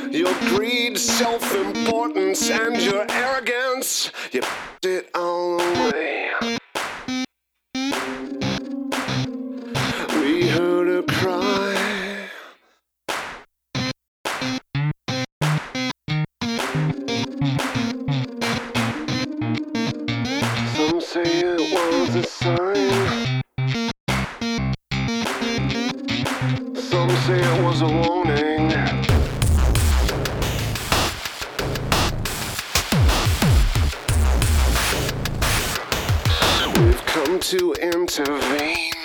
Your greed, self-importance, and your arrogance, you it all away. We heard her cry. Some say it was a sign. Some say it was a warning. We've come to intervene.